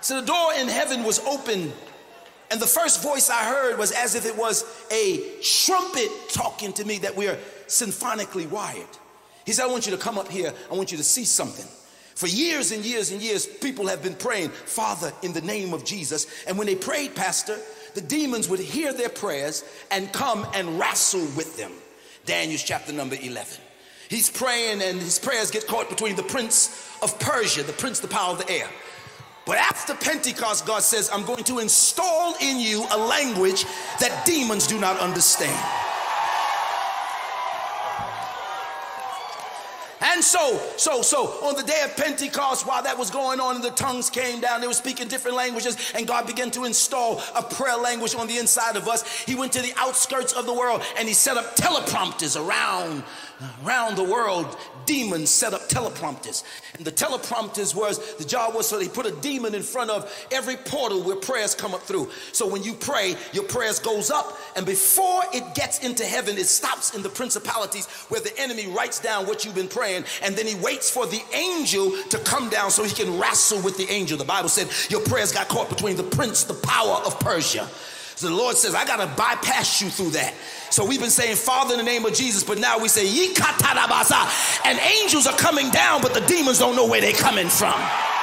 So the door in heaven was open, and the first voice I heard was as if it was a trumpet talking to me, that we are symphonically wired. He said, I want you to come up here. I want you to see something. For years and years and years, people have been praying, Father, in the name of Jesus. And when they prayed, Pastor, the demons would hear their prayers and come and wrestle with them. Daniel chapter number 11. He's praying and his prayers get caught between the prince of Persia, the prince, the power of the air. But after Pentecost, God says, I'm going to install in you a language that demons do not understand. And so on the day of Pentecost, while that was going on and the tongues came down, they were speaking different languages, and God began to install a prayer language on the inside of us. He went to the outskirts of the world and he set up teleprompters around the world. Demons set up teleprompters, and the teleprompters the job was so they put a demon in front of every portal where prayers come up through. So when you pray, your prayers goes up, and before it gets into heaven, it stops in the principalities where the enemy writes down what you've been praying, and then he waits for the angel to come down so he can wrestle with the angel. The Bible said your prayers got caught between the prince, the power of Persia. So the Lord says, I got to bypass you through that. So we've been saying, Father, in the name of Jesus, but now we say, Yikatarabasa. And angels are coming down, but the demons don't know where they're coming from.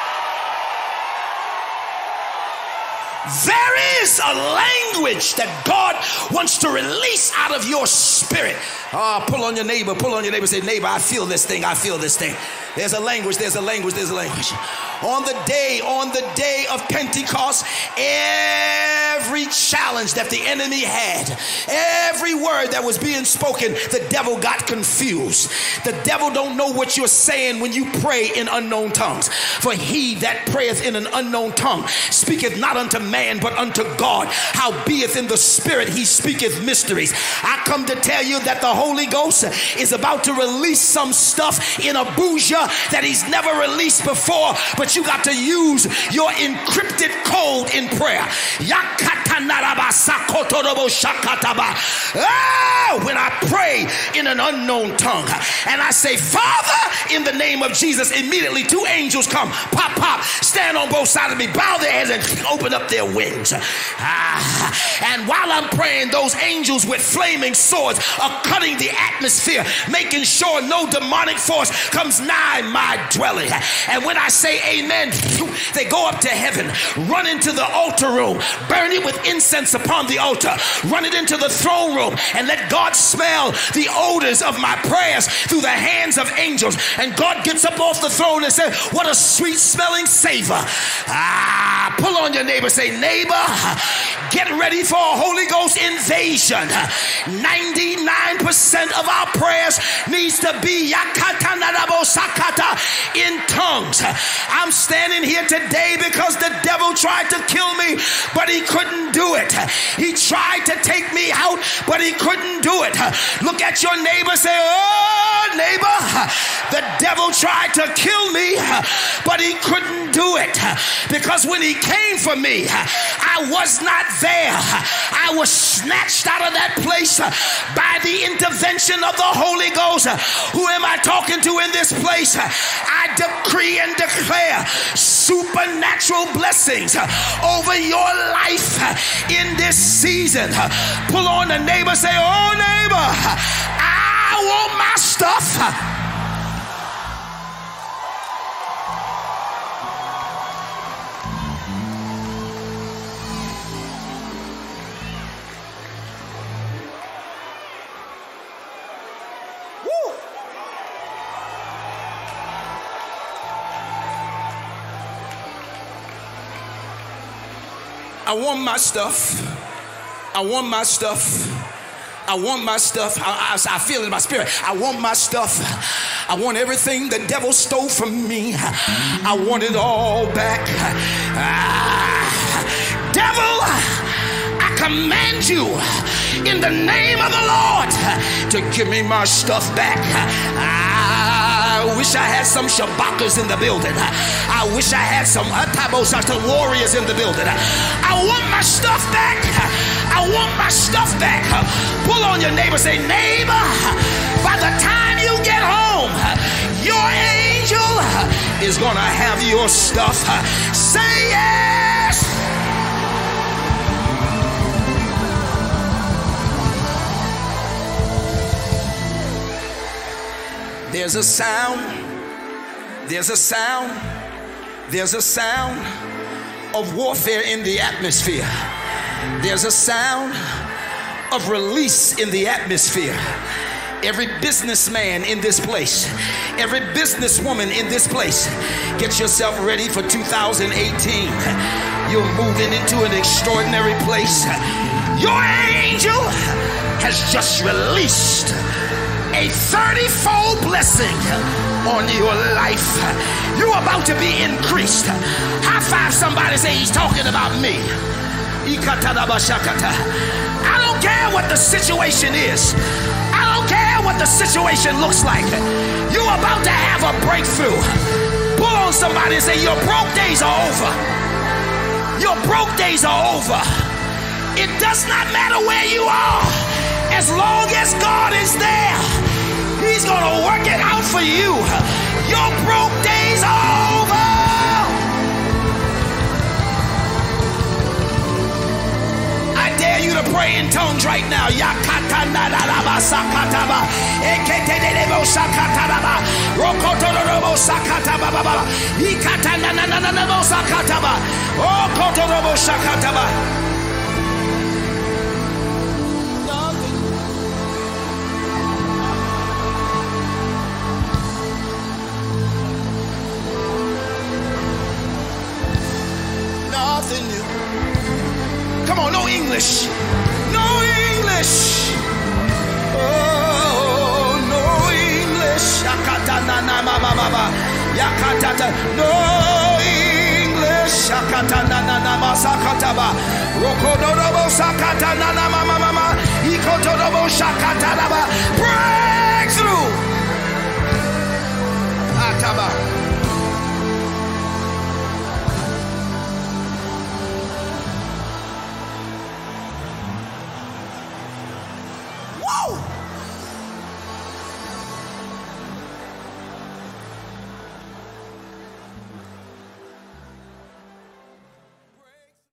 There is a language that God wants to release out of your spirit. Pull on your neighbor, say, neighbor, I feel this thing, I feel this thing. There's a language, there's a language, there's a language. On the day of Pentecost, every challenge that the enemy had, every word that was being spoken, the devil got confused. The devil don't know what you're saying when you pray in unknown tongues. For he that prayeth in an unknown tongue speaketh not unto man, but unto God. Howbeit in the spirit he speaketh mysteries. I come to tell you that the Holy Ghost is about to release some stuff in Abuja that he's never released before, but you got to use your encrypted code in prayer. When I pray in an unknown tongue and I say, Father, in the name of Jesus, immediately two angels come, pop, stand on both sides of me, bow their heads and open up their wings. And while I'm praying, those angels with flaming swords are cutting the atmosphere, making sure no demonic force comes nigh my dwelling. And when I say amen, they go up to heaven, run into the altar room, burn it with incense upon the altar, run it into the throne room, and let God smell the odors of my prayers through the hands of angels. And God gets up off the throne and says, what a sweet smelling savor. Pull on your neighbor, say, neighbor, get ready for a Holy Ghost invasion. 99% of our prayers needs to be in tongues. I'm standing here today because the devil tried to kill me, but he couldn't do it. He tried to take me out, but he couldn't do it. Look at your neighbor, say, oh neighbor, the devil tried to kill me, but he couldn't do it, because when he came for me, I was not there. I was snatched out of that place by the intervention of the Holy Ghost. Who am I talking to in this place? I decree and declare supernatural blessings over your life in this season. Pull on the neighbor, say, oh neighbor, I want my stuff. I want my stuff. I want my stuff. I want my stuff. I feel it in my spirit. I want my stuff. I want everything the devil stole from me. I want it all back. Devil, I command you in the name of the Lord to give me my stuff back. I wish I had some Shabakas in the building. I wish I had some warriors in the building. I want my stuff back. I want my stuff back. Pull on your neighbor, say, neighbor, by the time you get home, your angel is gonna have your stuff. Say yeah. There's a sound. There's a sound. There's a sound of warfare in the atmosphere. There's a sound of release in the atmosphere. Every businessman in this place, every businesswoman in this place, get yourself ready for 2018. You're moving into an extraordinary place. Your angel has just released a 30-fold blessing on your life. You're about to be increased. High five somebody, say he's talking about me. I don't care what the situation is. I don't care what the situation looks like. You're about to have a breakthrough. Pull on somebody and say, your broke days are over. Your broke days are over. It does not matter where you are. As long as God is there, He's going to work it out for you. Your broke days are over. I dare you to pray in tongues right now. Nothing new. Come on, no English. No English. Oh, no English. No English.